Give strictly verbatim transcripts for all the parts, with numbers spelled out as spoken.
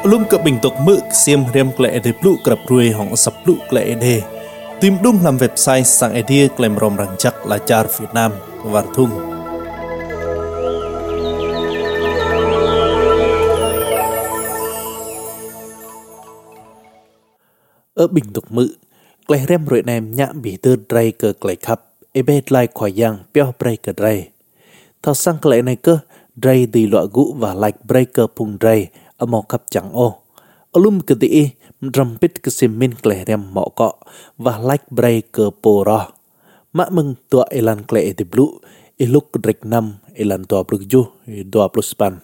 Lum ke bình tục mực xiêm rem klệ để plu krap ruồi hong sập plu klệ để tìm đúng làm website sang idea klem rom rang chắc là char Việt Nam và thung. Ở bình tục mực klệ rem ruồi nem nhã bị tơ dray ke klệ khắp ebet lai khoai yang peo bray ke dray. Thao sang klệ này cơ dray di loại gũ và like breaker pung dray ở mỏ khắp chẳng ô. Alum ke ti rampit ke simin klệ rem mỏ cọ và like breaker poro. Mak meng tua elan klệ di blue iluk drek nam elan tua brugju dua plus pan.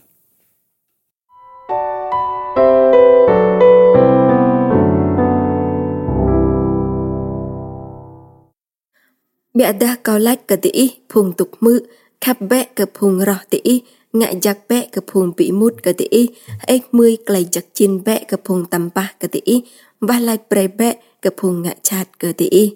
Biada kau like ke ti phung tuk mư khắp bẹ ke phung roh ti ngại giặc bẹ ke phung bị mút ke ti ek mươi klei giặc chin bẹ ke phung tampah ke ti và like pre bẹ ke phung ngại chat ke ti.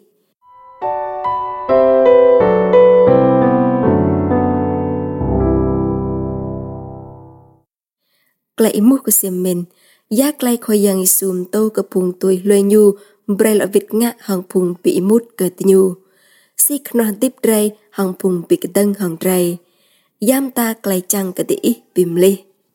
Klei mu ke semen ya klei khoyang isum to ke phung tui lue nyu bre la vit ngạ hang phung bị mút ke ti nyu. Si khnon tip dray hang phung bị ke dang hang dray. Yam ta klei chang ke ti bim le.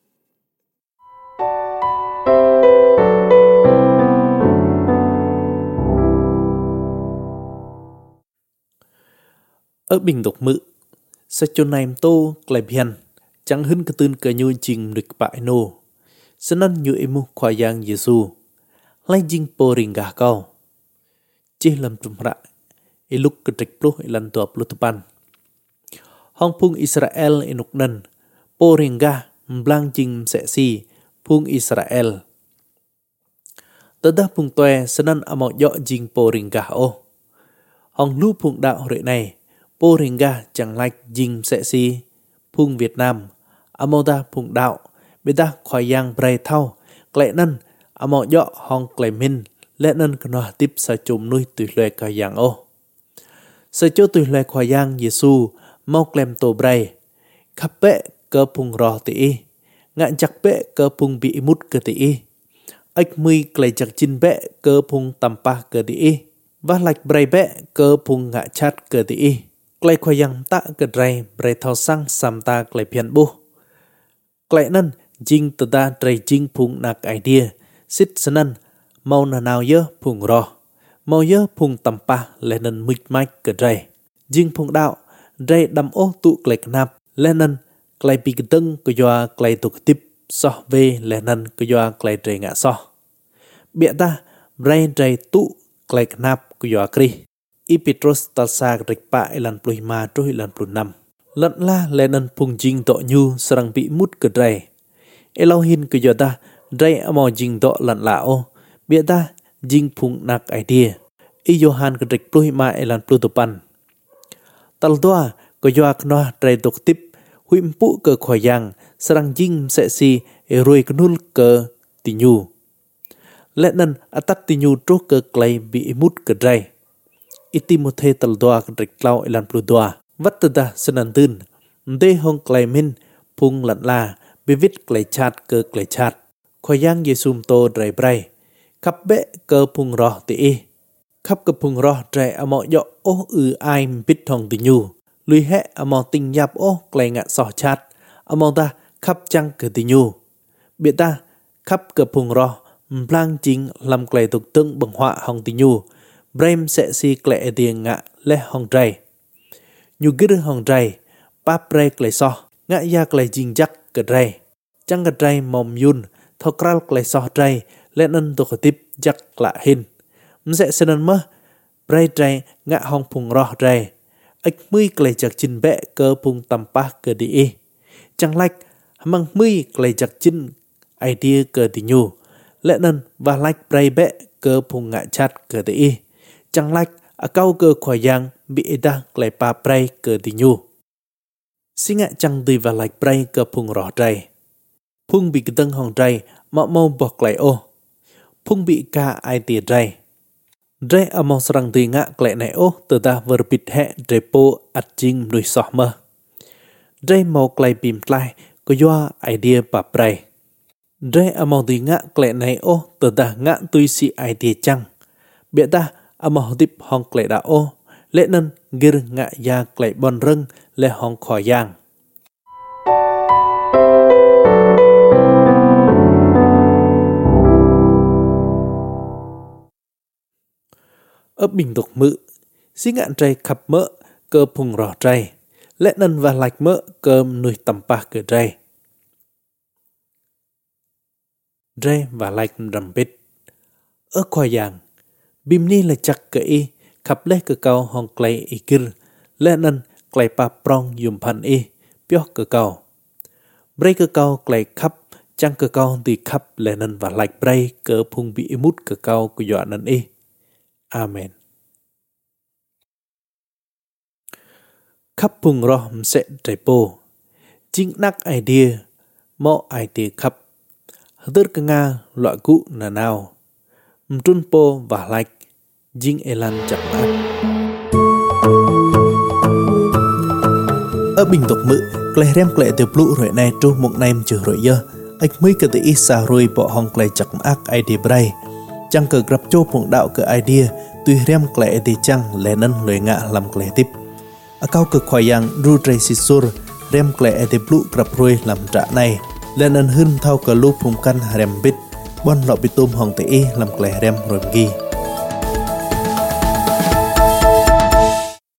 Ở bình tục mự sa cho naim tô klei bian chẳng hưng ke tưn ke nyu jing rik pa no. Senan nyu emu khoyang Yesu. Lai jing poringa kau. Chi lam tumra iluk ke trek plu ilan tua plu tepan. Hong phung Israel inuk nan poringa mblang jing se si phung Israel. Tada phung toe senan amo yo jing poringa o. Hong lu phung đạo rệ này poringa chẳng like jing se si phung Việt Nam amo da phung đạo beta khoyang bray thau klệ nan amo yo hong klệ min lệ nan kno tip sa chum nuôi tùy loe khoyang o. Sa cho tùy loe khoyang Yesu mau klem to bray khắp bệ cơ phung rò ti ngạn chặt bệ cơ phung bị mút cơ ti ếch mươi klei chặt chin bệ cơ phung tampa cơ ti và lạch bray bệ cơ phung ngạ chat cơ ti klei khoyang ta cơ dray bray thao sang sam ta klei pian bu klei nan jing ta dray jing phung nak idea sit sanan mau na nào yơ phung rò mau yơ phung tampa lenan mịch mạch cơ dray jing phung đạo dray đam ô tụ klei nap lenan klei pi keteng ko yoa klei tu tip so ve lenan ko yoa klei dray ngạ so bịa ta bray dray tụ klei nap ko yoa kri i Petrus talsa rek pa ilan plui ma tro ilan plu nam lận la lenan phung jing to nyu sarang bị mút ke dray Elohim ko yoa ta dray amo jing to lận la o bịa ta jing phung nak idea i Johan ke rek plui ma ilan plu topan tal doa ko yoa kno dray tok tip huim pu ke khoyang sarang jing se si eroi knul ke tinyu lenan atat tinyu tro ke klei bi mut ke dray itimothe tal doa ke rek klau ilan plu doa vat ta sanan tun de hong klei min phung lat la bi vit klei chat ke klei chat khoyang Yesum to dray bray khắp bệ cơ phung ro ti khắp cơ phung ro dray amo yo o ư ai bit thong tinyu lui he amo ting yap o klei ngạ so chat amo ta khắp chăng ke tinyu bịa ta khắp cơ phung ro mblang jing lam klei tuk tung bằng họa hong tinyu brem sẽ si klei tiền ngạ le hong dray nyu gir hong dray pa pre klei so ngạ ya klei jing jak ke dray chăng ke dray mom yun thokral klei so dray le nan to tip jak la hin sẽ senan mơ bray dray ngạ hong phung ro dray ếch mươi klei chặt chin bẹ cơ phung tampa cơ đi chẳng like mang mươi klei chặt chin idea cơ đi nhu lệ nân và like bray bẹ cơ phung ngạ chat cơ đi chẳng like a câu cơ khoyang bị đa klei pa bray cơ đi nhu xin ngạ chẳng đi và like bray cơ phung rõ dray phung bị cái tân hong dray mọ mau bọc klei ô phung bị ca idea dray dray amo sarang ti ngạ klei này ô từ ta verbit he repo at jing nuôi sọ mơ dray mau klei pim tlai ko yoa idea pa bray Dre among di ngak kle nai o tờ ngak tui si ai tia chăng. Bịa ta among dip hong kle da o lệ nân gir ngak ya kle bon rưng lệ hong khò yang. Ở bình tục mự, xí ngạn trai khắp mỡ cơ phùng rõ trai, lệ nân và lạch mỡ cơm nuôi tầm pa cửa trai. Trai và lạch rầm bít. Ở khoa giang, bìm ni là chắc cơ y, khắp lê cơ cao hong clay y kir, lệ nân clay pa prong dùng pan y, bióc cơ cao. Bray cơ cao clay khắp, chăng cơ cao thì khắp lệ nân và lạch bray cơ phùng bị mút cơ cao của dọa nân y. Amen. Khắp phùng rõ sẽ trái bồ. Chính nắc idea, mọ idea khắp. Hớt cơ nga loại cụ nà nào. Mtrun po và lạch, chính elan chẳng ác. Ở bình tục mự, klei rem klei tiêu plụ rồi này trô một nêm trừ rồi dơ. Ếch mới cơ tự ý xa rồi bỏ hong klei chẳng ác idea bray. Chẳng cờ grab chô phụng đạo cơ idea, tuy rem klei thì chăng lệ nân lưỡi ngạ làm klei tiếp. Ở cao cực khoai yang ru trai si sur, rem klei thì plụ grab rồi làm trả này. Lệ nân hưng thao cờ lô phụng căn rem bít, bon lọ bị tôm hong tự ý làm klei rem rồi ghi.